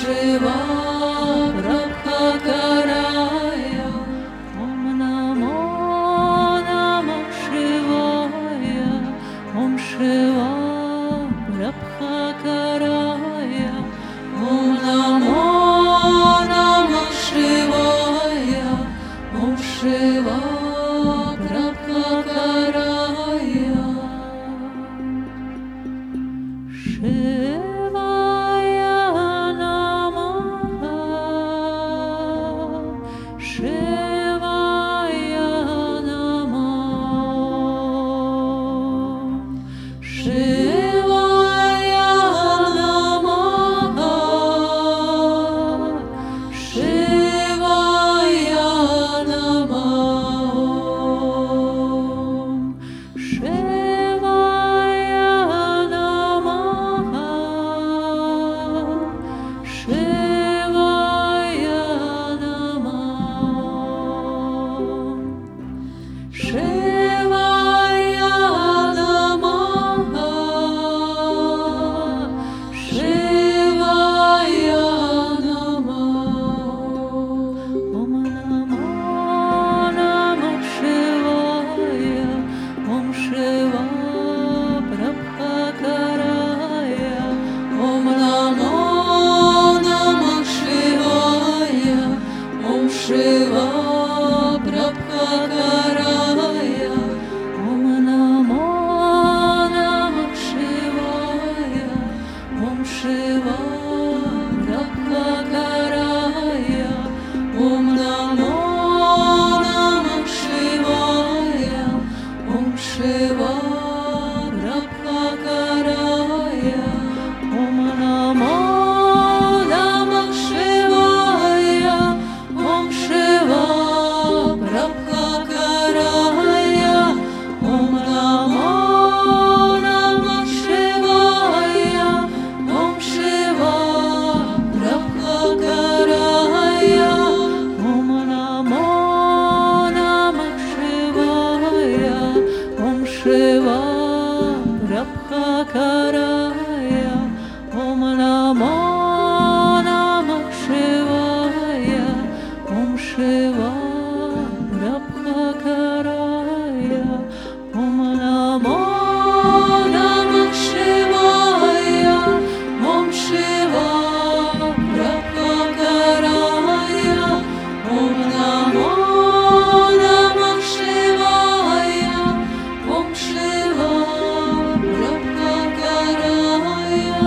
Shiva Prabhakaraya. Om Namo Namah Shivaya. Om Shiva Prabhakaraya. Om Namo Namah Shivaya. Om Shiva Prabhakaraya. Shivaya Namaha. Shivaya Namaha. Shivaya Namaha. Shivaya Namaha. Shivaya Namaha. Shivaya Namaha. Shivaya Namaha. Shivaya Namaha. Om Namo Namah Shivaya. Om Shiva Prabhakaraya. Om Namo Namah Shivaya. Om Shiva Prabhakaraya. Om Namo Namah Shivaya. Om Shiva Prabhakaraya. Om Namo Namah Shivaya. Om Shiva Prabhakaraya. Om Namo Namah Shivaya. Om Shiva Prabhakaraya. Om Namo Namah Shivaya. Om Shiva Prabhakaraya. Om Namo Namah Shivaya. Om Shiva Prabhakaraya. Om Namo Namah Shivaya. Om Shiva Prabhakaraya. Om Namo Namah Shivaya. Om Shiva Prabhakaraya. Om Namo Namah Shivaya. Om Shiva Prabhakaraya.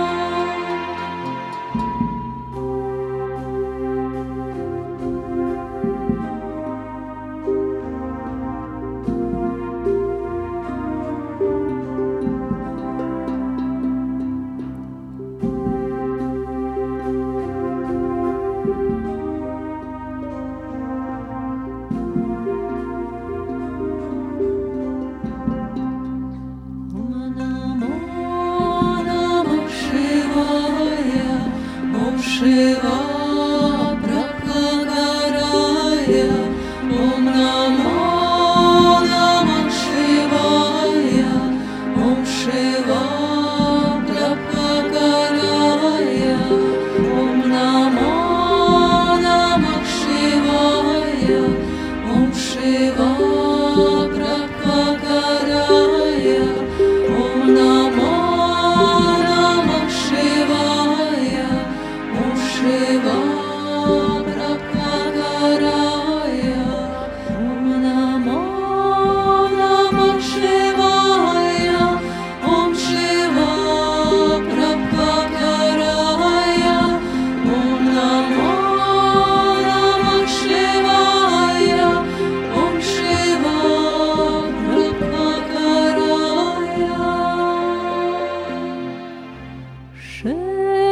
Om Namo Namah Shivaya. Om Shiva Prabhakaraya. Om Namo Namah Shivaya. Om Shiva Prabhakaraya. Om Namo Namah Shivaya. Om Shiva Prabhakaraya. Om Namo Namah Shivaya. Om Shiva Prabhakaraya. Om Namo Namah Shivaya. Om Shiva Prabhakaraya. Om Namo Namah Shivaya. Om Shiva Prabhakaraya.